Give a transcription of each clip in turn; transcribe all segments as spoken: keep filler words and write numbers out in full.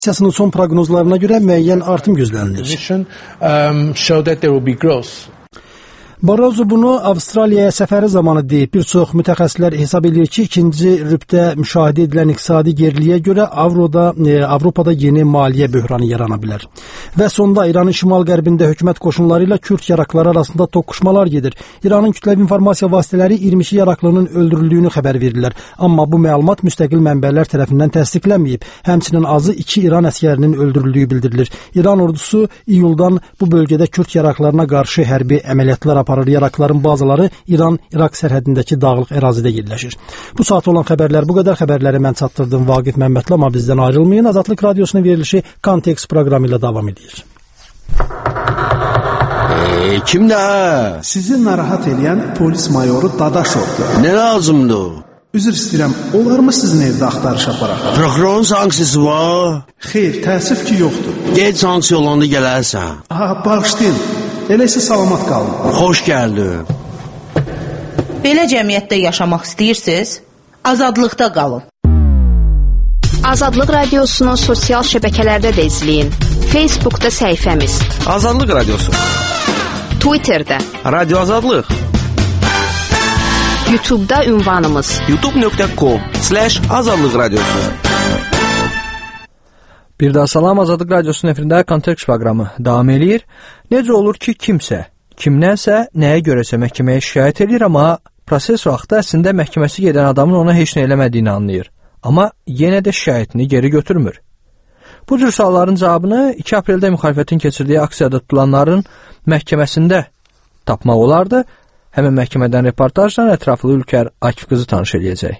Siyasının son proqnozlarına görə müəyyən artım gözlənilir. Barroso bunu Avstraliyaya səfəri zamanı deyib. Bir çox mütəxəssislər hesab edir ki, ikinci rübdə müşahidə edilən iqtisadi geriliyə görə Avroda, e, Avropada yeni maliyyə böhranı yarana bilər. Və sonda İranın şimal-qərbində hökumət qoşunları ilə Kürd yaraqları arasında toqquşmalar gedir. İranın kütləvi informasiya vasitələri iyirmi iki yaraqlının öldürüldüyünü xəbər verirlər. Amma bu məlumat müstəqil mənbələr tərəfindən təsdiqlənməyib. Həmçinin azı iki İran əsgərinin öldürüldüyü bildirilir. İran ordusu iyuldan bu bölgədə Kürd yaraqlarına qarşı hərbi əməliyyatlar aparır. Yaraqların bazaları İran-İraq sərhədindəki dağlıq ərazidə yerləşir. Bu saat olan xəbərlər bu qədər. Xəbərləri mən çatdırdım Vaqif Məmmədli, amma bizdən ayrılmayın. Azadlıq Radiosunun verilişi Kontekst proqramı ilə davam edir. Eee, kimdə? Sizi narahat edən polis mayoru Dadaşovdur. Nə lazımdır? Üzr istəyirəm, olar mı sizin evdə axtarış aparaq? Prokurorun sanksiyası var? Xeyr, təəssüf ki, yoxdur. Gec sanksiya olanda gələrsən. Aha, bağışlayın. Elə isə salamat qalın. Xoş gəldin. Belə cəmiyyətdə yaşamaq istəyirsiniz? Azadlıqda qalın. Azadlıq Radiosunun sosial şəbəkələrdə də izləyin. Facebookda səhifəmiz Azadlıq Radiosu, Twitterdə Radio Azadlıq, YouTube'da ünvanımız youtube nöqtə com slash azadlıq radiosu. Bir daha salam, Azadlıq Radiosunun efirində Kontekst proqramı davam edir. Necə olur ki, kimsə, kimdənsə, nəyə görəsə məhkəməyə şikayət edir, amma proses vaxtı əslində məhkəməsi gedən adamın ona heç nə eləmədiyini anlayır. Amma yenə də şikayətini geri götürmür. Bu cür sualların cavabını iki apreldə müxalifətin keçirdiyi aksiyada tutulanların məhkəməsində tapmaq olardı. Həmin məhkəmədən reportajla ətraflı Ülkər Akif qızı tanış edəcək.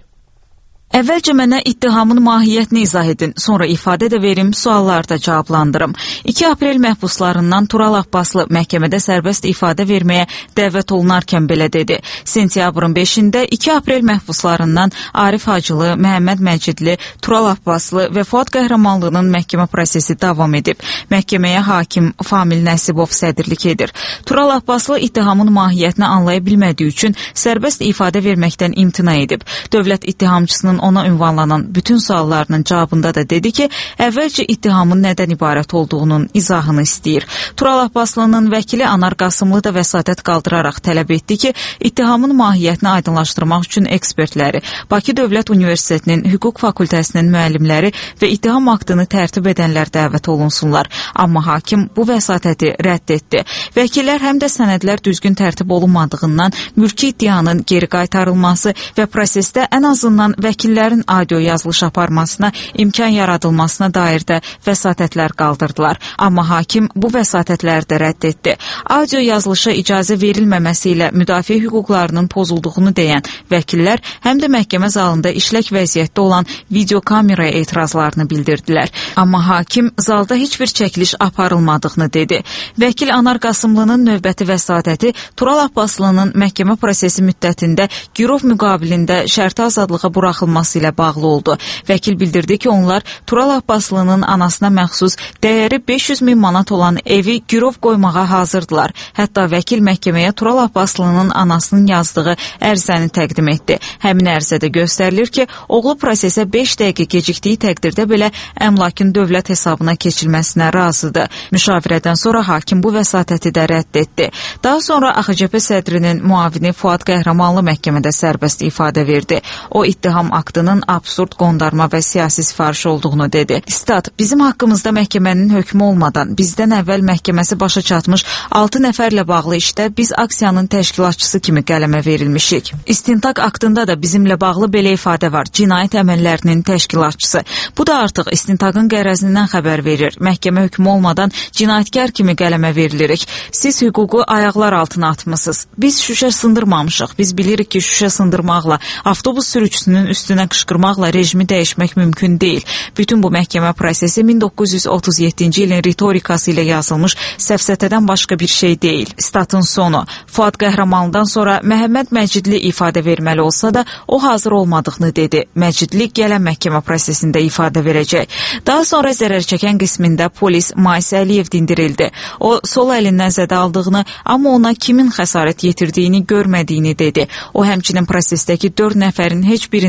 Əvvəlcə mənə ittihamın mahiyyətini izah edin, sonra ifadə də verim, sualları da cavablandırım. iki aprel məhbuslarından Tural Abbaslı məhkəmədə sərbəst ifadə verməyə dəvət olunarkən belə dedi. Sentyabrın beşində iki aprel məhbuslarından Arif Hacılı, Məhəmməd Məcidli, Tural Abbaslı və Fuad Qəhrəmanlının məhkəmə prosesi davam edib. Məhkəməyə hakim Famil Nəsibov sədrlik edir. Tural Abbaslı ittihamın mahiyyətini anlaya bilmədiyi üçün sərbəst ifadə verməkdən imtina edib. Dövlət ittihamçısının ona ünvanlanan bütün suallarının cavabında da dedi ki, əvvəlcə ittihamın nədən ibarət olduğunun izahını istəyir. Tural Abbaslı'nın vəkili Anar Qasımlı da vəsatət qaldıraraq tələb etdi ki, ittihamın mahiyyətini aydınlaşdırmaq üçün ekspertləri, Bakı Dövlət Universitetinin Hüquq Fakültəsinin müəllimləri və ittiham aktını tərtib edənlər dəvət olunsunlar. Amma hakim bu vəsatəti rədd etdi. Vəkillər həm də sənədlər düzgün tərtib olunmadığından mülki iddianın geri qaytarılması və prosesdə ən azından vəkil vəkillərin audio yazılış aparmasına imkan yaradılmasına dair də vəsatətlər qaldırdılar. Amma hakim bu vəsatətləri də rədd etdi. Audio yazılışa icazə verilməməsi ilə müdafiə hüquqlarının pozulduğunu deyən vəkillər həm də məhkəmə zalında işlək vəziyyətdə olan video kameraya etirazlarını bildirdilər. Amma hakim zalda heç bir çəkiliş aparılmadığını dedi. Vəkil Anar Qasımlının növbəti vəsatəti Tural Abbaslı'nın məhkəmə prosesi müddətində girov müqabilində şərti azadlığa buraxılması ilə bağlı oldu. Vəkil bildirdi ki, onlar Tural Abbaslı'nın anasına məxsus dəyəri beş yüz min manat olan evi girov qoymağa hazırdılar. Hətta vəkil məhkəməyə Tural Abbaslı'nın anasının yazdığı ərizəni təqdim etdi. Həmin ərizədə göstərilir ki, oğlu prosesə beş dəqiqə gecikdiyi təqdirdə belə əmlakın dövlət hesabına keçilməsinə razıdır. Müşavirədən sonra hakim bu vəsatəti də rədd etdi. Daha sonra A X C P sədrinin müavini Fuad Qəhrəmanlı məhkəmədə sərbəst ifadə verdi. O, ittiham aktının absurd, qondarma və siyasi sifariş olduğunu dedi. Stat, bizim haqqımızda məhkəmənin hökmü olmadan bizdən əvvəl məhkəməsi başa çatmış altı nəfərlə bağlı işdə biz aksiyanın təşkilatçısı kimi qələmə verilmişik. İstintaq aktında da bizimlə bağlı belə ifadə var. Cinayət əməllərinin təşkilatçısı. Bu da artıq istintaqın qərəzindən xəbər verir. Məhkəmə hökmü olmadan cinayətkar kimi qələmə verilirik. Siz hüququ ayaqlar altına atmısınız. Biz şüşə sındırmamışıq. Biz bilirik ki, şüşə sındırmaqla, avtobus sürücüsünün üstünə qışqırmaqla rejimi dəyişmək mümkün deyil. Bütün bu məhkəmə prosesi min doqquz yüz otuz yeddinci ilin ritorikası ilə yazılmış səfsətədən başqa bir şey deyil. Statın sonu. Fuad Qəhrəmanlıdan sonra Məhəmməd Məcidli ifadə verməli olsa da o hazır olmadığını dedi. Məcidli gələn məhkəmə prosesində ifadə verəcək. Daha sonra zərər çəkən qismində polis Mais Əliyev dindirildi. O, sol əlindən zədə aldığını, amma ona kimin xəsarət yetirdiyini görmədiyini dedi. O, həmçinin prosesdəki dörd nəfərin heç birini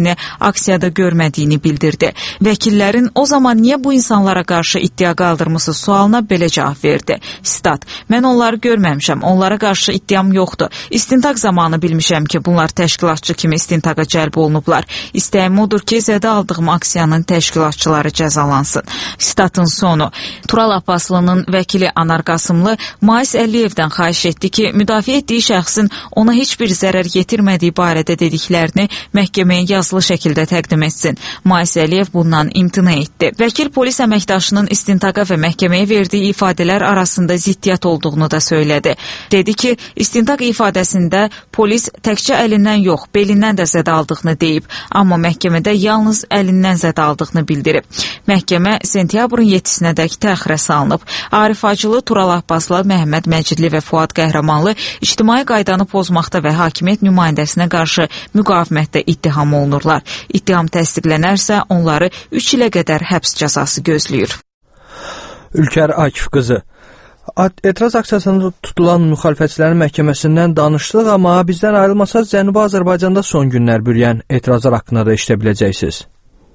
aksiyada görmədiyini bildirdi. Vəkillərin o zaman niyə bu insanlara qarşı iddia qaldırmısınız sualına belə cavab verdi. Sitat: "Mən onları görməmişəm, onlara qarşı iddiam yoxdur. İstintaq zamanı bilmişəm ki, bunlar təşkilatçı kimi istintaqa cəlb olunublar. İstəyim odur ki, zədə aldığım aksiyanın təşkilatçıları cəzalansın." Sitatın sonu. Tural Abbaslı'nın vəkili Anar Qasımlı Mais Əliyevdən xahiş etdi ki, müdafiə etdiyi şəxsin ona heç bir zərər yetirmədiyi barədə dediklərini məhkəməyə yazılı şəkildə təqdim etsin. Mais Əliyev bundan imtina etdi. Vəkil polis əməkdaşının istintaqa və məhkəməyə verdiyi ifadələr arasında ziddiyyət olduğunu da söylədi. Dedi ki, istintaq ifadəsində polis təkcə əlindən yox, belindən də zədə aldığını deyib, amma məhkəmədə yalnız əlindən zədə aldığını bildirib. Məhkəmə sentyabrın yeddisinədək təxirə salınıb. Arif Acılı, Tural Abbaslı, Məhəmməd Məcidli və Fuad Qəhrəmanlı ictimai qaydanı pozmaqda və hakimiyyət nümayəndəsinə qarşı müqavimətdə ittiham olunurlar. İttiham təsdiqlənərsə, onları üç ilə qədər həbs cəzası gözləyir. Ülkər Akif qızı: Etiraz aksiyasında tutulan müxalifətçilərin məhkəməsindən danışdıq, amma bizdən ayrılmasaz Cənubi Azərbaycanda son günlər bürüyən etirazlar haqqında da işlə biləcəksiniz.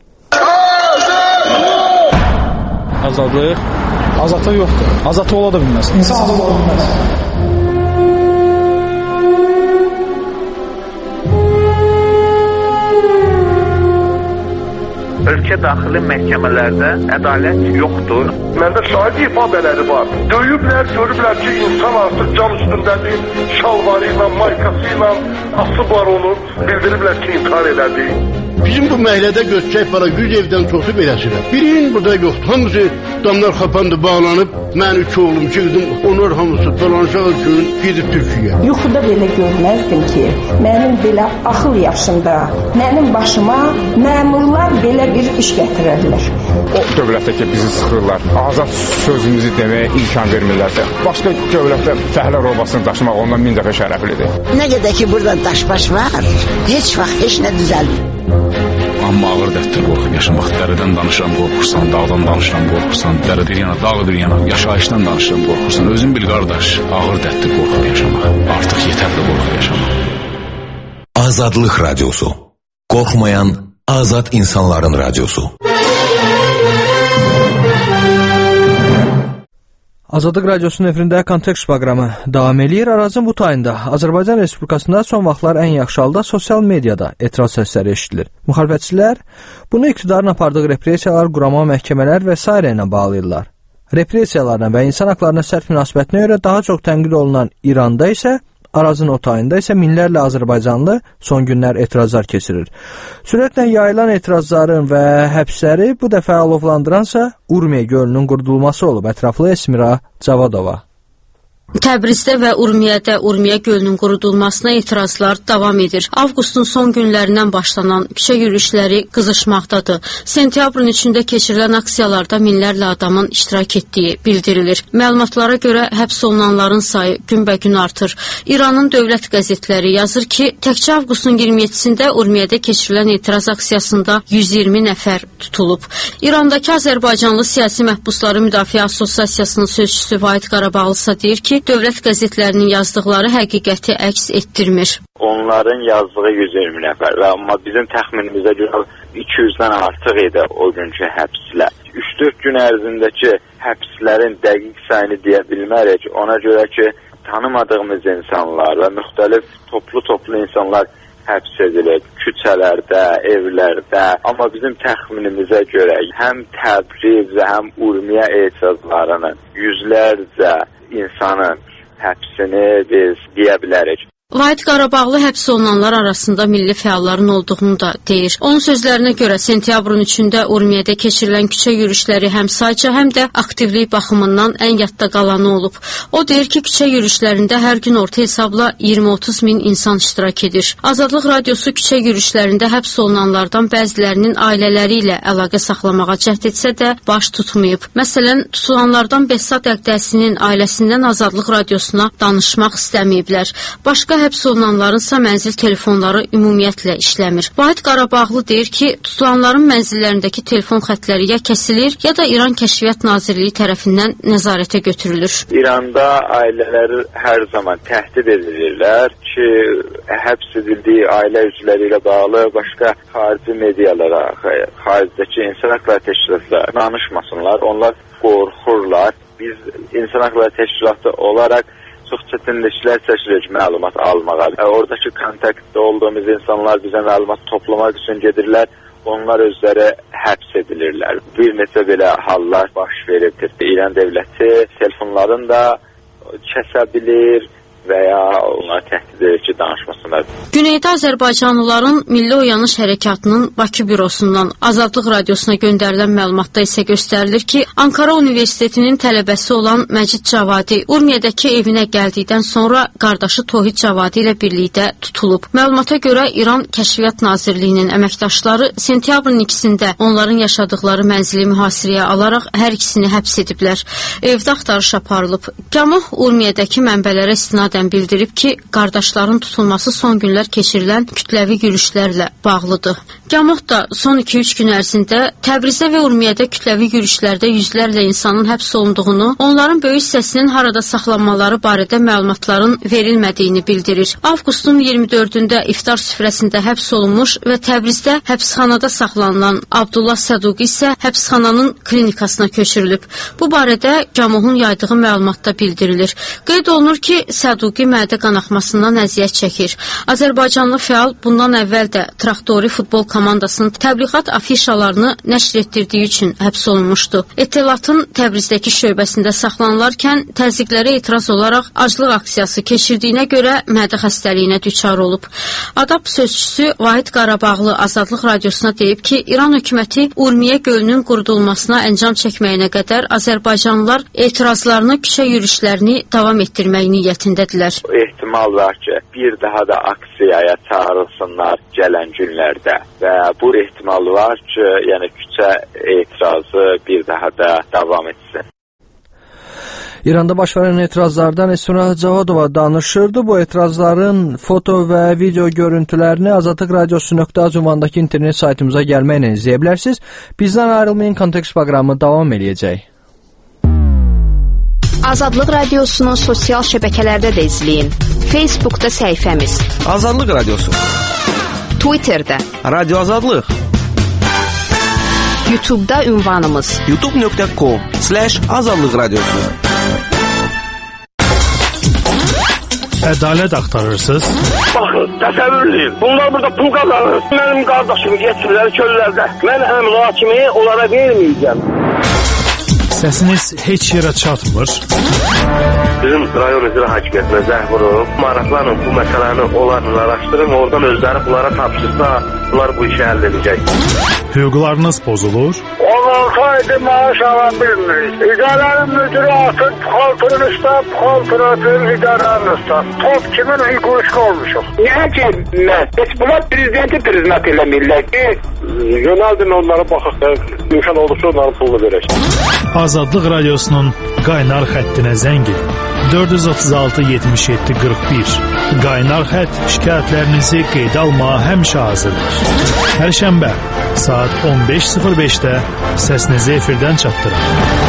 Azadlıq, azadlıq yoxdur. Azadlıq ola da bilməz. İnsan azad ola bilməz. Ölkə daxili məhkəmələrdə ədalət yoxdur. Məndə şahid ifadələri var. Döyüblər, görüblər ki, insan artıq can üstündədir, şalvarı ilə, maykası ilə asıb var onu, bildiriblər ki, intihar elədi. Bizim bu məhəllədə götürək var, yüz evdən çoxu beləsidir. Birinin burada yoxdur. Hamısı damlar xapandı, bağlanıb, mən üç oğlum, iki qızım, onlar hamısı dolanışaq üçün gedib Türkiyə. Yuxuda belə görməzdim ki, mənim belə axıl yaşında, mənim başıma məmurlar belə bir iş gətirərlər. O dövlətdəki bizi sıxırlar, azad sözümüzü deməyə imkan vermirlərsə, başqa dövlətdə fəhlə robasını daşımaq ondan min dəfə şərəflidir. Nə qədər ki, burada daş-baş var, heç vaxt heç nə düzəlmir. Amma ağır dərddir qorxub yaşamaq. Dəridən danışıram, qorxursan, dağdan danışıram, qorxursan, dəri bir yana, dağ bir yana, yaşayışdan danışıram, qorxursan. Özün bil qardaş, ağır dərddir qorxub yaşamaq. Artıq yetərli qorxub yaşamaq. Azadlıq Radyosu. Qorxmayan azad insanların radyosu. Azadlıq Radyosunun efirində Kontekst proqramı davam eləyir. Arazın bu tayında Azərbaycan Respublikasında son vaxtlar ən yaxşı halda sosial mediada etiraz səsləri eşidilir. Müxalifətçilər bunu iqtidarın apardığı repressiyalar, qurama məhkəmələr və s. ilə bağlayırlar. Repressiyalarına və insan haqlarına sərt münasibətinə görə daha çox tənqid olunan İranda isə, Arazın o tayında isə minlərlə Azərbaycanlı son günlər etirazlar keçirir. Sürətlə yayılan etirazların və həbsləri bu dəfə alovlandıransa Urmiya gölünün qurudulması olub. Ətraflı Esmira Cavadova. Təbrizdə və Urmiyədə Urmiya gölünün qurudulmasına etirazlar davam edir. Avqustun son günlərindən başlanan küçə yürüyüşləri qızışmaqdadır. Sentyabrın üçündə keçirilən aksiyalarda minlərlə adamın iştirak etdiyi bildirilir. Məlumatlara görə həbs olunanların sayı günbəgün artır. İranın dövlət qəzetləri yazır ki, təkcə avqustun iyirmi yeddisində Urmiyədə keçirilən etiraz aksiyasında yüz iyirmi nəfər tutulub. İrandakı Azərbaycanlı siyasi məhbusları müdafiə assosiasiyasının sözçüsü Vahid Qarabağlısa deyir ki, dövlət qəzetlərinin yazdıqları həqiqəti əks etdirmir. Onların yazdığı yüz iyirmi nəfər və amma bizim təxminimizə görə iki yüzdən artıq idi o günkü həbslər. üç dörd gün ərzindəki həbslərin dəqiq sayını deyə bilmərik. Ona görə ki, tanımadığımız insanlar və müxtəlif toplu-toplu insanlar həbs edilib, küçələrdə, evlərdə. Amma bizim təxminimizə görə həm Təbriz və həm Urmiya etirazlarının yüzlərcə insanın həbsini biz deyə bilərik. Vahid Qarabağlı həbs olunanlar arasında milli fəalların olduğunu da deyir. Onun sözlərinə görə sentyabrın üçündə Urmiyədə keçirilən küçə yürüyüşləri həm sayca, həm də aktivlik baxımından ən yadda qalanı olub. O deyir ki, küçə yürüyüşlərində hər gün orta hesabla iyirmi otuz min insan iştirak edir. Azadlıq Radyosu küçə yürüyüşlərində həbs olunanlardan bəzilərinin ailələri ilə əlaqə saxlamağa cəhd etsə də baş tutmayıb. Məsələn, tutulanlardan Behzad Əqdəsinin ailəsindən Azadlıq Radiosuna danışmaq istəməyiblər. Başqa Təbrizdə həbs olunanlarınsa mənzil telefonları ümumiyyətlə işləmir. Vahid Qarabağlı deyir ki, tutulanların mənzillərindəki telefon xətləri ya kəsilir, ya da İran Kəşfiyyat Nazirliyi tərəfindən nəzarətə götürülür. İranda ailələri hər zaman təhdid edilirlər ki, həbs edildiyi ailə üzvləri ilə bağlı başqa xarici medialara, xaricdəki insan haqları təşkilatları danışmasınlar. Onlar qorxurlar. Biz insan haqları təşkilatı olaraq çox çətinliklər çəkirik məlumat almağa. Oradakı kontaktda olduğumuz insanlar bizə məlumat toplamaq üçün gedirlər. Onlar özləri həbs edilirlər. Bir neçə belə hallar baş veribdir. İran dövləti telefonlarını da kəsə bilir və ya onlar təhdid edir ki, danışmasınlar. Güneydə Azərbaycanlıların Milli Oyanış Hərəkatının Bakı bürosundan Azadlıq Radiosuna göndərilən məlumatda isə göstərilir ki, Ankara Universitetinin tələbəsi olan Məcid Cavadi Urmiyədəki evinə gəldikdən sonra qardaşı Tohid Cavadi ilə birlikdə tutulub. Məlumata görə İran Kəşfiyyat Nazirliyinin əməkdaşları sentyabrın ikisində onların yaşadıkları mənzili mühasirəyə alaraq hər ikisini həbs ediblər. Evdə axtarış aparılıb. Gamuh Urmiyədəki mənbələrə istinadən bildirib ki, qardaşların tutulması son günlər keçirilən kütləvi yürüşlərlə bağlıdır. Gamuh da son iki üç gün ərzində Təbrizdə və Urmiyədə kütləvi yürüşlərdə yüzlərlə insanın həbs olunduğunu, onların böyük hissəsinin harada saxlanmaları barədə məlumatların verilmədiyini bildirir. Avqustun iyirmi dördündə iftar süfrəsində həbs olunmuş və Təbrizdə həbsxanada saxlanılan Abdullah Səduqi isə həbsxananın klinikasına köçürülüb. Bu barədə Gamuhun yaydığı məlumatda bildirilir. Qeyd olunur ki, Səduqi mədə qanaxmasından əziyyət çəkir. Azərbaycanlı fəal bundan əvvəl də Traktori futbol komandasının təbliğat afişalarını nəşr etdirdiyi üçün həbs olunmuşdu. Etelatın Təbrizdəki şöbəsində saxlanılarkən təzyiqlərə etiraz olaraq aclıq aksiyası keçirdiyinə görə mədə xəstəliyinə düçar olub. ADAP sözçüsü Vahid Qarabağlı Azadlıq Radiosuna deyib ki, İran hökuməti Urmiyə gölünün qurudulmasına əncam çəkməyinə qədər Azərbaycanlılar etirazlarını, küçə yürüşlərini davam etdirmək niyyətindədirlər. Ehtimal var ki, bir daha da aksiyaya çağrılsınlar gələn günlərdə və bu ehtimal var ki, yəni küçə etirazı bir daha da davam etsin. İranda baş verən etirazlardan Esra Cavadova danışırdı. Bu etirazların foto və video görüntülərini azadlıq radiosu nöqtə az ünvanındakı internet saytımıza gəlməklə izləyə bilərsiniz. Bizdən ayrılmayın, kontekst proqramı davam eləyəcək. Azadlıq Radiosu'nu sosial şəbəkələrdə də izləyin. Facebook'da səhifəmiz Azadlıq Radiosu, Twitter'da Radio Azadlıq, YouTube'da ünvanımız youtube nöqtə com slash azadlıq radiosu. Ədalət axtarırsınız? Baxın, təsəvvürlüyüm. Bunlar burada pul qazanır. Mənim qardaşımı getirirlər çöllərdə. Mən həmin hakimi onlara verməyəcəm. Səsiniz heç yerə çatmır. Bizim rayon üzrə hakimiyyətinə zəng vurub, maraqlanın bu məsələni onlarla araşdırın, oradan özləri bunlara tapşırsa, bunlar bu işi həll edəcək. Hüquqlarınız pozulur. on altı aydır maaş ala bilmirik. İdarənin müdürü atır, puxaltırın üstə, puxaltır atır, idarənin üstə. Top kimin hüququşqa olmuşuq? Niyə ki, mən? Heç bunlar prezidenti prezident eləmirlər ki, yönəldin onlara baxaq da, imkan olursa onların pulunu verək. Azadlıq Radiosunun qaynar xəttinə zəng edin. dörd yüz otuz altı yetmiş yeddi qırx bir. Qaynar xətt şikayətlərinizi qeydə almağa həmişə hazırdır. Hər şənbə saat on beş sıfır beşdə səsinizi efirdən çatdırın.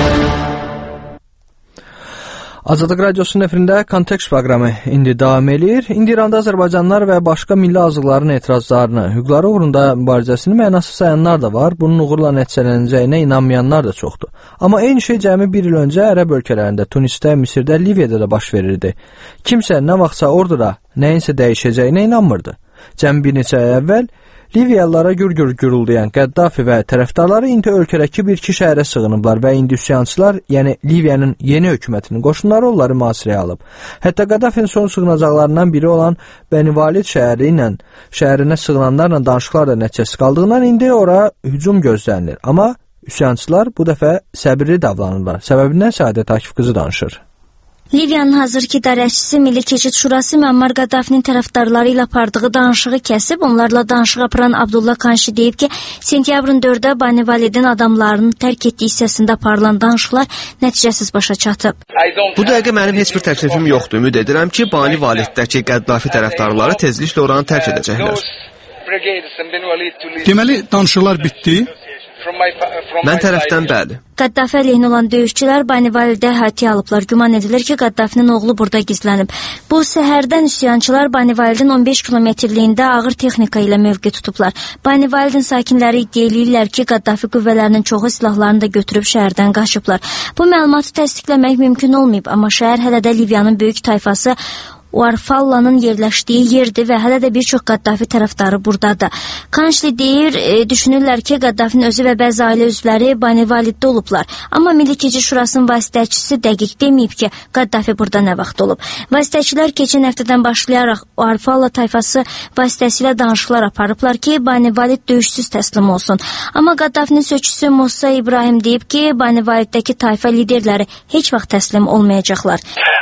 Azadlıq Radiosunun efirində kontekst proqramı indi davam edir. İndi İranda Azərbaycanlılar və başqa milli azlıqların etirazlarını, hüquqları uğrunda mübarizəsini mənasız sayanlar da var. Bunun uğurla nəticələnəcəyinə inanmayanlar da çoxdur. Amma eyni şey cəmi bir il öncə ərəb ölkələrində, Tunisdə, Misirdə, Liviyada da baş verirdi. Kimsə nə vaxtsa orduda nəyinsə dəyişəcəyinə inanmırdı. Cəmi bir neçə ay əvvəl Liviyalılara gür-gür gürüldayan Qəddafi və tərəfdarları indi ölkədəki bir iki şəhərə sığınıblar və indi üsyançılar, yəni Liviyanın yeni hökumətinin qoşunları onları mühasirəyə alıb. Hətta Qəddafinin son sığınacaqlarından biri olan Bənivalid şəhəri ilə şəhərinə sığınanlarla danışıqlar da nəticəsiz qaldığından indi ora hücum gözlənilir. Amma üsyançılar bu dəfə səbirli davranırlar. Səbəbindən Səadət Akif qızı danışır. Liviyanın hazırki idarəçisi Milli Keçid Şurası Müammar Qaddafinin tərəfdarları ilə apardığı danışığı kəsib, onlarla danışıq aparan Abdullah Kanşi deyib ki, sentyabrın dördü Bani Validin adamlarının tərk etdiyi hissəsində aparılan danışıqlar nəticəsiz başa çatıb. Bu dəqiqə mənim heç bir təklifim yoxdur. Ümid edirəm ki, Bani Validdəki Qəddafi tərəfdarları tezliklə oranı tərk edəcəklər. Deməli, danışıqlar bitdi? Mən tərəfdən bəli. Qaddafi əleyhinə olan döyüşçülər Bani Validə əhatəyə alıblar. Güman edilir ki, Qaddafinin oğlu burada gizlənib. Bu səhərdən üsyançılar Bani Validin on beş kilometrliyində ağır texnika ilə mövqe tutublar. Bani Validin sakinləri iddia edirlər ki, Qaddafi qüvvələrinin çoxu silahlarını da götürüb şəhərdən qaçıblar. Bu məlumatı təsdiqləmək mümkün olmayıb, amma şəhər hələ də Liviyanın böyük tayfası Uarfallanın yerləşdiyi yerdir və hələ də bir çox Qaddafi tərəfdarı buradadır. Kanşli deyir, e, düşünürlər ki, Qaddafinin özü və bəzi ailə üzvləri Bani Validdə olublar. Amma Milli Keçid Şurasının vasitəçisi dəqiq deməyib ki, Qaddafi burada nə vaxt olub. Vasitəçilər keçən həftədən başlayaraq Uarfalla tayfası vasitəsilə danışıqlar aparıblar ki, Bani Valid döyüşsüz təslim olsun. Amma Qaddafinin sözçüsü Musa İbrahim deyib ki, Bani Validdəki tayfa liderləri heç vaxt təslim olmayacaqlar.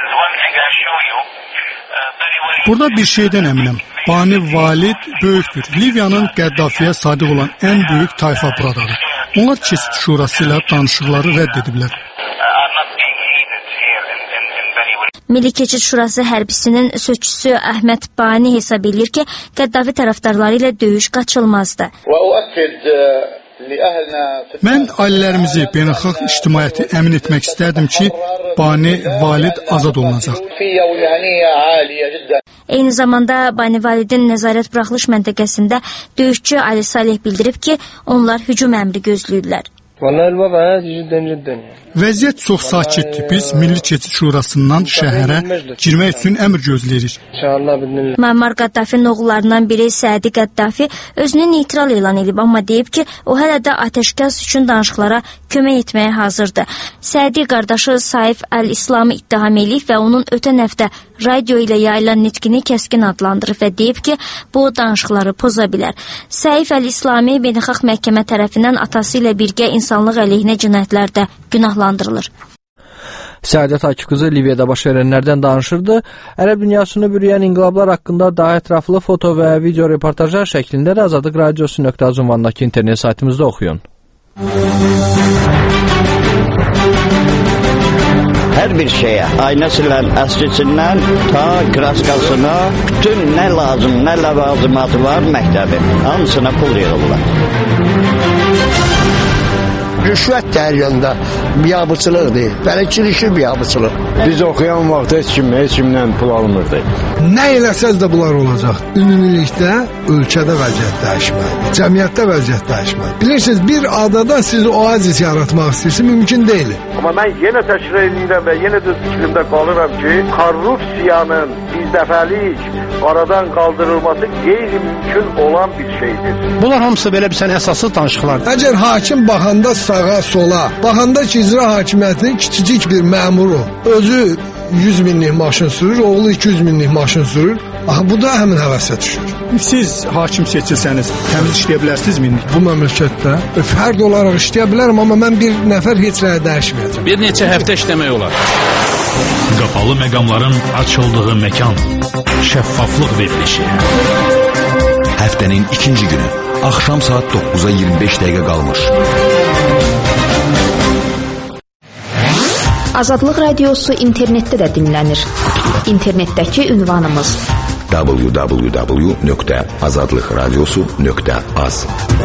Burada bir şeydən əminəm. Bani Valid böyükdür. Liviyanın Qəddafiyə sadiq olan ən böyük tayfa buradadır. Onlar Keçid Şurası ilə danışıqları rədd ediblər. Milli Keçid Şurası hərbisinin sözçüsü Əhməd Bani hesab edir ki, Qəddafi tərəfdarları ilə döyüş qaçılmazdı. Mən ailələrimizi, beynəlxalq ictimaiyyəti əmin etmək istərdim ki, Bani Valid azad olunacaq. Eyni zamanda Bani Validin nəzarət buraxılış məntəqəsində döyüşçü Ali Salih bildirib ki, onlar hücum əmri gözləyirlər. Vəziyyət çox sakitdir. Biz Milli Keçid Şurasından şəhərə girmək üçün əmr gözləyirik. Müammar Qaddafinin oğullarından biri Sədi Qaddafi özünü neytral elan edib, amma deyib ki, o hələ də atəşkəs üçün danışıqlara kömək etməyə hazırdır. Sədi qardaşı Saif Əl-İslamı ittiham eləyib və onun ötən həftə radio ilə yayılan nitqini kəskin adlandırıb və deyib ki, bu danışıqları poza bilər. Saif Əl-İslami beynəlxalq məhkəmə tərəfindən atası ilə birgə insanlıq əleyhinə cinayətlərdə günahlandırılır. Səadət Akif qızı Liviyada baş verənlərdən danışırdı. Ərəb dünyasını bürüyən inqilablar haqqında daha ətraflı foto və video reportajlar şəklində də Azadlıq Radiosu nöqtə az ünvanındakı internet saytımızda oxuyun. Hər bir şeyə, aynəsindən, əskisindən, ta kraskasına, bütün nə lazım, nə ləvazimatı var məktəbi, hamısına pul yığırlar. Rüşvət də hər yanda biabıçılıq deyil, bələkçilikli biabıçılıq. Biz oxuyan vaxt heç kim, heç kimdən pul almırdı. Nə eləsəz də bunlar olacaq. Ümumilikdə ölkədə vəziyyət dəyişməlidir, cəmiyyətdə vəziyyət dəyişməlidir. Bilirsiniz, bir adada siz oazis yaratmaq istəyirsiniz, mümkün deyil. Amma mən yenə təkrar edirəm və yenə də fikrimdə qalıram ki, korrupsiyanın birdəfəlik aradan qaldırılması qeyri-mümkün olan bir şeydir. Bunlar hamısı belə bir sən əsassız danışıqlardır. Əgər hakim baxanda sağa, sola, baxanda ki, icra hakimiyyətinin kiçicik bir məmuru, özü yüz minlik maşın sürür, oğlu iki yüz minlik maşın sürür, aha, bu da həmin həvəsə düşür. Siz hakim seçilsəniz, təmiz işləyə bilərsiniz mi? Bu məmləkətdə fərd olaraq işləyə bilərəm, amma mən bir nəfər heç nəyə dəyişməyəcəm. Bir neçə həftə işləmək olar. Qapalı məqamların açıldığı məkan, şəffaflıq verilişi. Həftənin ikinci günü, axşam saat dokkuza iyirmi beş dəqiqə qalmış. Azadlıq Radiosu internetdə də dinlənir. İnternetdəki ünvanımız w w w nöqtə azadlıq radiosu nöqtə az.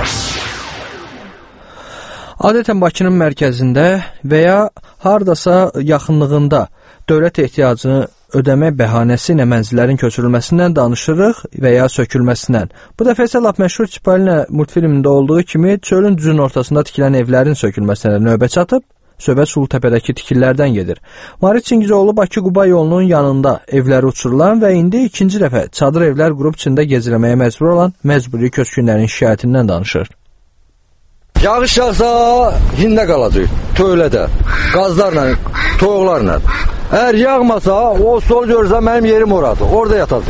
Adətən Bakının mərkəzində və ya hardasa yaxınlığında dövlət ehtiyacını ödəmək bəhanəsi ilə mənzillərin köçürülməsindən danışırıq və ya sökülməsindən. Bu dəfə isə lap məşhur Çipalina multfilmində olduğu kimi çölün düzün ortasında tikilən evlərin sökülməsinə növbə çatıb, söhbət Sulutəpədəki tikillərdən gedir. Marit Çingizoğlu Bakı-Quba yolunun yanında evləri uçurulan və indi ikinci dəfə çadır evlər qrup içində gezirəməyə məcbur olan məcburi köçkünlərin şikayətindən danışır. Yağış yağsa hində qalacaq, töylədə, qazlarla, toyuqlarla. Əgər yağmasa, o sol görsə mənim yerim oradır, orada yatacaq.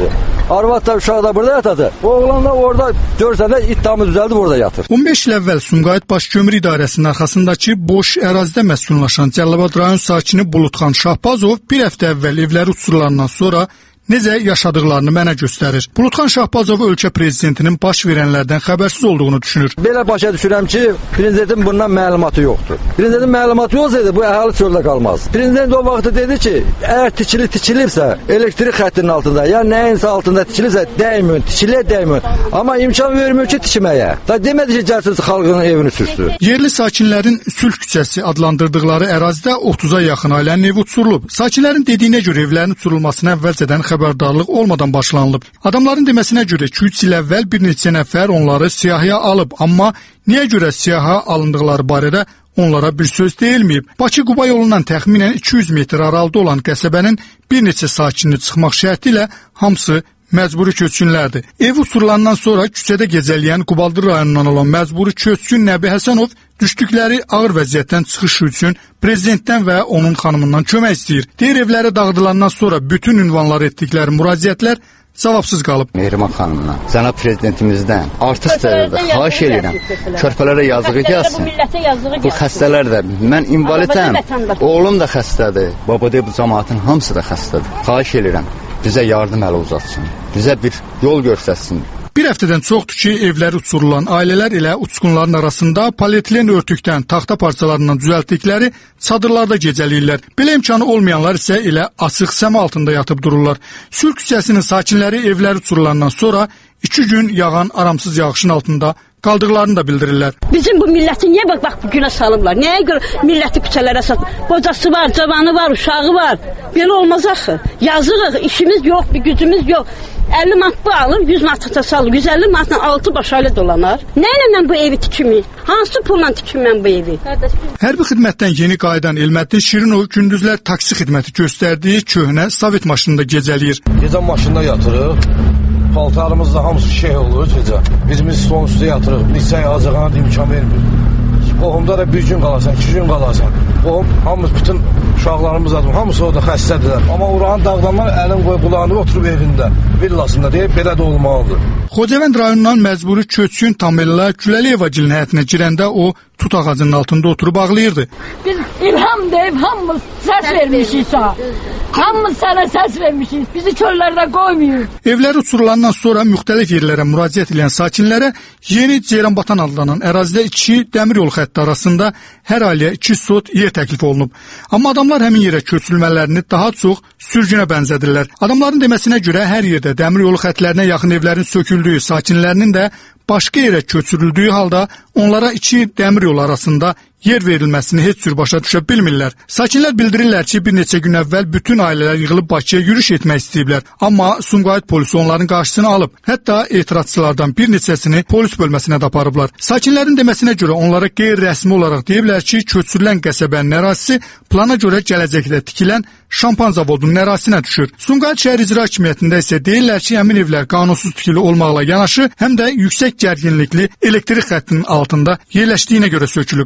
Arvad da uşaq da burada yatadı. Oğlan da orada görsəndə iddiamı düzəldi burada yatır. on beş il əvvəl Sumqayıt Baş Kömür İdarəsinin arxasındakı boş ərazidə məskunlaşan Cəlilabad rayon sakini Buludxan Şahbazov bir həftə əvvəl evləri uçurulandan sonra necə yaşadıqlarını mənə göstərir. Buludxan Şahbazov ölkə prezidentinin baş verənlərdən xəbərsiz olduğunu düşünür. Belə başa düşürəm ki, prezidentin bundan məlumatı yoxdur. Prezidentin məlumatı olsaydı bu əhali çöldə qalmaz. Prezident o vaxtı dedi ki, əgər tikili tikilibsə, elektrik xəttinin altında, ya nəyinsə altında tikilibsə, dəyməyin, tikiliyə dəyməyin. Amma imkan vermir ki, tikməyə. Da demədi ki, gəlsin xalqın evini sürsün. Yerli sakinlərin Sülh küçəsi adlandırdıqları ərazidə otuza yaxın ailənin evi uçurulub. Sakinlərin dediyinə görə evlərin uçurulmasına əvvəlcədən xəbərdarlıq olmadan başlanılıb. Adamların deməsinə görə iki üç il əvvəl bir neçə nəfər onları siyahıya alıb, amma niyə görə siyaha alındıqları barədə onlara bir söz deyilməyib. Bakı-Quba yolundan təxminən iki yüz metr aralıda olan qəsəbənin bir neçə sakinini çıxmaq şərti ilə hamısı məcburi köçkünlərdir. Ev uçurulandan sonra küçədə gecələyən Qubaldır rayonundan olan məcburi köçkün Nəbi Həsənov düşdükləri ağır vəziyyətdən çıxış üçün prezidentdən və onun xanımından kömək istəyir. Deyir evləri dağıdılandan sonra bütün ünvanlar etdikləri müraciətlər cavabsız qalıb. Mehriman xanımdan, cənab prezidentimizdən artıq dərəcədə xahiş edirəm. Körpələrə yazığı gəlsin. Bu xəstələr də, mən invalidəm, oğlum da xəstədir. Babadey bu cəmaatın hamısı da xəstədir. Xahiş edirəm, bizə yardım əli uzatsın, bizə bir yol göstərsin. Bir həftədən çoxdur ki, evləri uçurulan ailələr ilə uçqunların arasında polietilen örtükdən taxta parçalarından düzəltdikləri çadırlarda gecələyirlər. Belə imkanı olmayanlar isə elə açıq səma altında yatıb dururlar. Sülh küçəsinin sakinləri evləri uçurulandan sonra iki gün yağan aramsız yağışın altında qaldıqlarını da bildirirlər. Bizim bu milləti niyə bax, bax bu günə salıblar? Nəyə görə milləti küçələrə satır? Bocası var, cavanı var, uşağı var. Belə olmaz axı. Yazığıq, işimiz yox, bir gücümüz yox. əlli manat bu alır, yüz manata salır. yüz əlli manatla altı baş ailə dolanar. Nə ilə mən bu evi tikimi? Hansı pulla tikim mən bu evi? Hərbi xidmətdən yeni qayıdan Elməddin Şirinov gündüzlər taksi xidməti göstərdiyi köhnə Sovet maşınında gecələyir. Gecə maşında yatırıq. Paltarımızda hamısı şey olur gecə. Birimiz stolun üstə yatırıq. Neçə yağacağına imkan vermir. Qohumda da bir gün qalarsan, iki gün qalarsan. Qohum, hamımız bütün uşaqlarımız adım, hamısı orada xəstədirlər. Amma Uranın dağdanlar əlin qoy qulağını oturub evində, villasında deyib, belə də olmalıdır. Xocavənd rayonundan məcburi köçkün Tamella Güləliyevagilin həyətinə girəndə o tut ağacının altında oturub ağlayırdı. Biz İlham deyib hamımız səs vermişik sağ. Hamımız sənə səs vermişik. Bizi çöllərdə qoymuyor. Evləri uçurulandan sonra müxtəlif yerlərə müraciət edən sakinlərə yeni Ceyranbatan adlanan ərazidə iki dəmir yol xətti arasında hər ailəyə iki sot yer təklif olunub. Amma adamlar həmin yerə köçürülmələrini daha çox sürgünə bənzədirlər. Adamların deməsinə görə hər yerdə dəmir yolu xəttlərinə yaxın evlərin söküldüyü, sakinlərinin də başqa yerə köçürüldüyü halda onlara iki dəmir yolu arasında yer verilməsini heç cür başa düşə bilmirlər. Sakinlər bildirirlər ki, bir neçə gün əvvəl bütün ailələr yığılıb Bakıya yürüş etmək istəyiblər. Amma Sumqayıt polisi onların qarşısını alıb. Hətta etirazçılardan bir neçəsini polis bölməsinə də aparıblar. Sakinlərin deməsinə görə onlara qeyri-rəsmi olaraq deyiblər ki, köçürülən qəsəbənin ərazisi plana görə gələcəkdə tikilən şampan zavodunun ərazisinə düşür. Sumqayıt şəhər icra hakimiyyətində isə deyirlər ki, həmin evlər qanunsuz tikili olmaqla yanaşı, həm də yüksək gərginlikli elektrik xəttinin altında yerləşdiyinə görə sökülüb.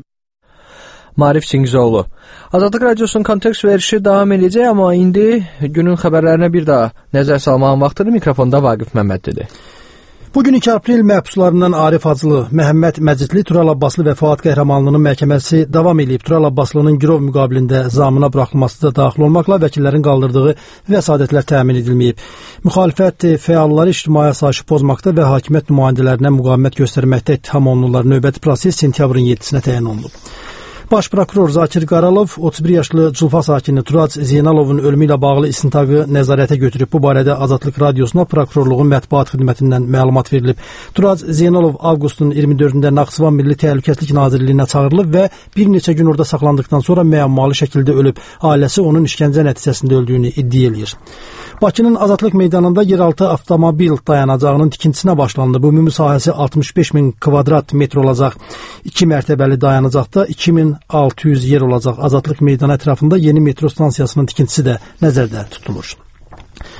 Marif Singizoğlu. Azadlıq Radiosunun kontekst verişi davam edəcək, amma indi günün xəbərlərinə bir daha nəzər salmağın vaxtıdır. Mikrofonda Vaqif Məmmədlidir. Bugün iki aprel məhbuslarından Arif Hacılı, Məhəmməd Məcidli, Tural Abbaslı və Fuad Qəhrəmanlının məhkəməsi davam edib. Tural Abbaslının girov müqabilində zamına buraxılması da daxil olmaqla vəkillərin qaldırdığı vəsadətlər təmin edilməyib. Müxalifət fəalları ictimai asayişi pozmaqda və hakimiyyət nümayəndələrinə müqavimət göstərməkdə ittiham olunurlar. Növbəti proses sentyabrın yeddisinə təyin olunub. Baş prokuror Zakir Qaralov otuz bir yaşlı Culfa sakini Turac Zeynalovun ölümü ilə bağlı istintaqı nəzarətə götürüb. Bu barədə Azadlıq Radiosuna prokurorluğun mətbuat xidmətindən məlumat verilib. Turac Zeynalov avqustun iyirmi dördündə Naxçıvan Milli Təhlükəsizlik Nazirliyinə çağırılıb və bir neçə gün orada saxlandıqdan sonra müəmmalı şəkildə ölüb. Ailəsi onun işgəncə nəticəsində öldüyünü iddia eləyir. Bakının Azadlıq meydanında yeraltı avtomobil dayanacağının tikintisinə başlandı. Bu ümumi sahəsi altmış beş min kvadrat metr olacaq. İki mərtəbəli dayanacaqda iki min altı yüz yer olacaq. Azadlıq meydanı ətrafında yeni metro stansiyasının tikintisi də nəzərdə tutulur.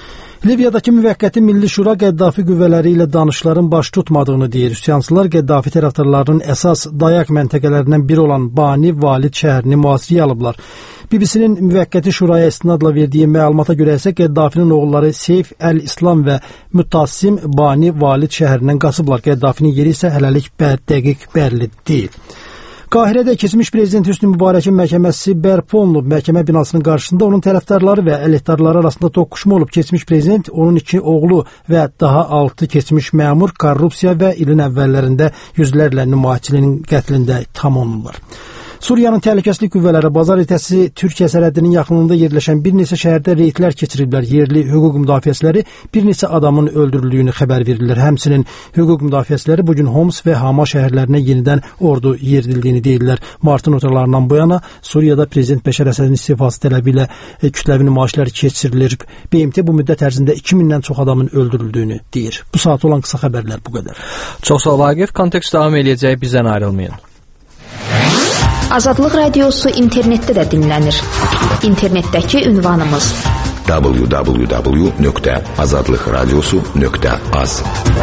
Liviyadakı müvəqqəti Milli Şura Qəddafi qüvvələri ilə danışıqların baş tutmadığını deyir. Üsyançılar Qəddafi tərəfdarlarının əsas dayaq məntəqələrindən biri olan Bani Valid şəhərini mühasirəyə alıblar. B B C-nin müvəqqəti şuraya istinadla verdiyi məlumata görə isə Qəddafinin oğulları Seyf Əl-İslam və Mütassim Bani Valid şəhərindən qaçıblar. Qəddafinin yeri isə hələlik bər, dəqiq bəlli deyil. Qahirədə keçmiş prezident Hüsnü Mübarəkin məhkəməsi bərpa olunub. Məhkəmə binasının qarşısında onun tərəfdarları və əleyhdarları arasında toqquşma olub. Keçmiş prezident, onun iki oğlu və daha altı keçmiş məmur korrupsiya və ilin əvvəllərində yüzlərlə nümayişçinin qətlində tam olunurlar. Suriyanın təhlükəsizlik qüvvələri bazar ertəsi Türkiyə sərhədinin yaxınlığında yerləşən bir neçə şəhərdə reydlər keçiriblər. Yerli hüquq müdafiəçiləri bir neçə adamın öldürüldüyünü xəbər verirlər. Həmçinin hüquq müdafiəçiləri bugün Homs və Hama şəhərlərinə yenidən ordu yeridildiyini deyirlər. Martın ortalarından bu yana Suriyada prezident Bəşər Əsədin istifası tələbi ilə kütləvi nümayişlər keçirilir. B M T bu müddət ərzində iki mindən çox adamın öldürüldüyünü deyir. Bu saat olan qısa xəbərlər bu qədər. Çox sağ ol Vaqif. Kontekst davam edəcək. Bizdən ayrılmayın. Azadlıq Radiosu internetdə də dinlənir. İnternetdəki ünvanımız w w w nöqtə azadlıq radiosu nöqtə az.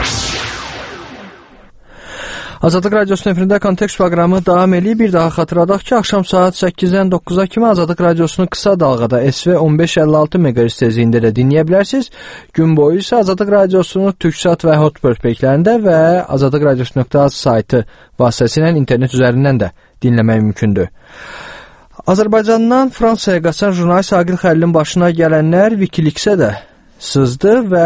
Azadlıq Radiosunun efirində Kontekst proqramı davam edir. Bir daha xatırladaq ki, axşam saat səkkizdən doqquza kimi Azadlıq Radiosunu qısa dalğada S V on beş əlli altı meqahertz tezliyində də dinləyə bilərsiniz. Gün boyu isə Azadlıq Radiosunu Türksat və Hotbird peyklərində və azadlıq radiosu nöqtə az saytı vasitəsilə internet üzərindən də dinləmək mümkündür. Azərbaycandan Fransaya qaçan jurnalist Aqil Xəlilin başına gələnlər Wikileaks-ə də sızdı və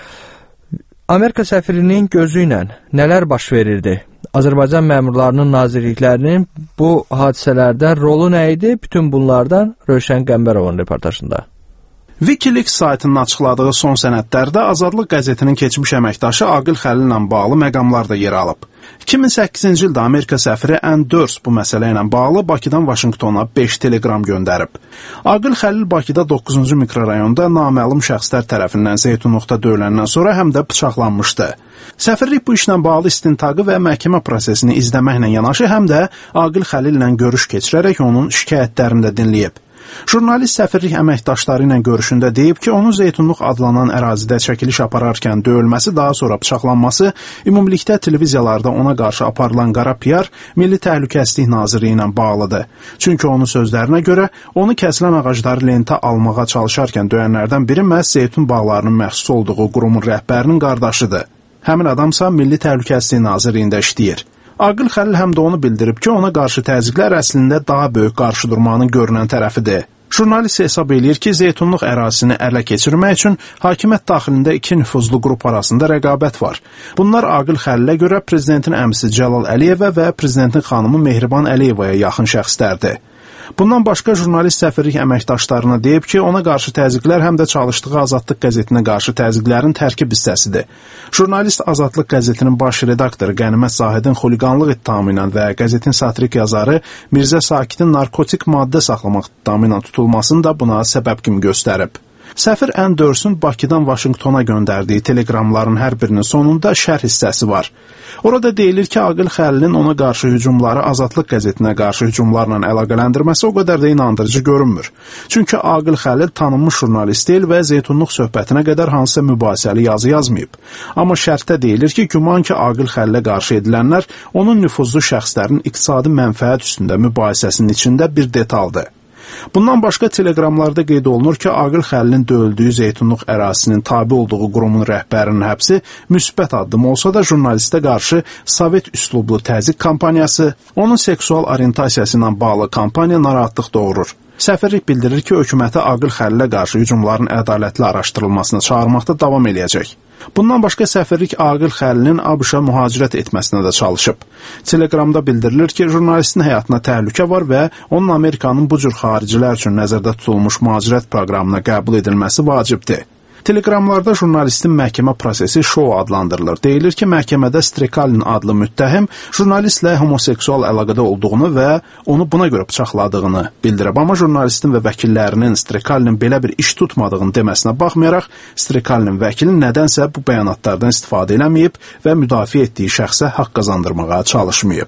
Amerika səfirinin gözü ilə nələr baş verirdi? Azərbaycan məmurlarının, nazirliklərinin bu hadisələrdən rolu nə idi? Bütün bunlardan Rövşən Qəmbərovun reportajında. Wikileaks saytının açıqladığı son sənədlərdə Azadlıq qəzetinin keçmiş əməkdaşı Aqil Xəlil ilə bağlı məqamlar da yer alıb. iki min səkkizinci ildə Amerika səfiri Anders bu məsələ ilə bağlı Bakıdan Vaşinqtona beş telegram göndərib. Aqil Xəlil Bakıda doqquzuncu mikrorayonda naməlum şəxslər tərəfindən zeytunluqda döyüləndən sonra həm də bıçaqlanmışdı. Səfirlik bu işlə bağlı istintaqı və məhkəmə prosesini izləməklə yanaşı həm də Aqil Xəlil ilə görüş keçirərək onun şikayətlərini də dinləyib. Jurnalist səfirlik əməkdaşları ilə görüşündə deyib ki, onun Zeytunluq adlanan ərazidə çəkiliş apararkən döyülməsi, daha sonra bıçaqlanması ümumilikdə televiziyalarda ona qarşı aparılan qara P R Milli Təhlükəsizlik Nazirliyi ilə bağlıdır. Çünki onun sözlərinə görə onu kəsilən ağacları lentə almağa çalışarkən döyənlərdən biri məhz Zeytun bağlarının məxsus olduğu qurumun rəhbərinin qardaşıdır. Həmin adamsa Milli Təhlükəsizlik Nazirliyində işləyir. Aqil Xəlil həm də onu bildirib ki, ona qarşı təzyiqlər əslində daha böyük qarşıdurmanın görünən tərəfidir. Jurnalist hesab eləyir ki, Zeytunluq ərazisini ələ keçirmək üçün hakimiyyət daxilində iki nüfuzlu qrup arasında rəqabət var. Bunlar Aqil Xəlilə görə prezidentin əmisi Cəlal Əliyevə və prezidentin xanımı Mehriban Əliyevaya yaxın şəxslərdir. Bundan başqa jurnalist səfirlik əməkdaşlarına deyib ki, ona qarşı təzyiqlər həm də çalışdığı Azadlıq qəzetinə qarşı təzyiqlərin tərkib hissəsidir. Jurnalist Azadlıq qəzetinin baş redaktoru Qənimət Zahidin xuliqanlıq ittihamı ilə və qəzetin satirik yazarı Mirzə Sakidin narkotik maddə saxlamaq ittihamı ilə tutulmasını da buna səbəb kimi göstərib. Səfir Anders'un Bakıdan Vaşinqtona göndərdiyi telegramların hər birinin sonunda şərh hissəsi var. Orada deyilir ki, Aqil Xəlilin ona qarşı hücumları Azadlıq qəzetinə qarşı hücumlarla əlaqələndirməsi o qədər də inandırıcı görünmür. Çünki Aqil Xəlil tanınmış jurnalist deyil və Zeytunluq söhbətinə qədər hansısa mübahisəli yazı yazmayıb. Amma şərhdə deyilir ki, güman ki, Aqil Xəlilə qarşı edilənlər onun nüfuzlu şəxslərin iqtisadi mənfəət üstündə mübahisəsinin içində bir detaldır. Bundan başqa telegramlarda qeyd olunur ki, Aqil Xəlilin döyüldüyü Zeytunluq ərazisinin tabi olduğu qurumun rəhbərinin həbsi müsbət addım olsa da jurnalistə qarşı Sovet üslublu təzyiq kampaniyası, onun seksual orientasiyası ilə bağlı kampaniya narahatlıq doğurur. Səfirlik bildirir ki, hökuməti Aqil Xəlilə qarşı hücumların ədalətli araşdırılmasına çağırmaqda davam eləyəcək. Bundan başqa səfirlik Aqil Xəlilin ABŞ-a mühacirət etməsinə də çalışıb. Telegramda bildirilir ki, jurnalistin həyatına təhlükə var və onun Amerikanın bu cür xaricilər üçün nəzərdə tutulmuş mühacirət proqramına qəbul edilməsi vacibdir. Telegramlarda jurnalistin məhkəmə prosesi şou adlandırılır. Deyilir ki, məhkəmədə Strikalin adlı müttəhim jurnalistlə homoseksual əlaqədə olduğunu və onu buna görə bıçaqladığını bildirib. Amma jurnalistin və vəkillərinin Strikalin belə bir iş tutmadığını deməsinə baxmayaraq, Strikalin vəkili nədənsə bu bəyanatlardan istifadə eləməyib və müdafiə etdiyi şəxsə haqq qazandırmağa çalışmayıb.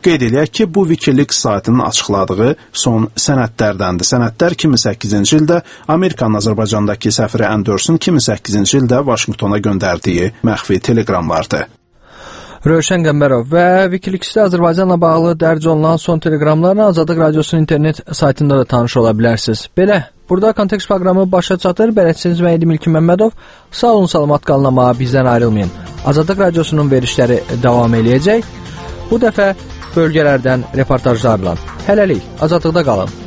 Qeyd eləyək ki, bu Wikileaks saytının açıqladığı son sənədlərdəndir. Sənədlər iki min səkkizinci ildə Amerikanın Azərbaycandakı səfiri Anderson iki min səkkizinci ildə Vaşinqtona göndərdiyi məxfi telegramlardır. Rövşən Qəmbərov və Wikileaks-də Azərbaycanla bağlı dərc olunan son teleqramlarla Azadlıq Radiosunun internet saytında da tanış ola bilərsiniz. Belə, burada Kontekst proqramı başa çatır. Bələdçiniz mən idim İlkin Məmmədov. Sağ olun, salamat qalın, amma bizdən ayrılmayın. Azadlıq Radiosunun verişləri davam eləyəcək. Bu dəfə bölgələrdən reportajlarla. Hələlik, azadlıqda qalın.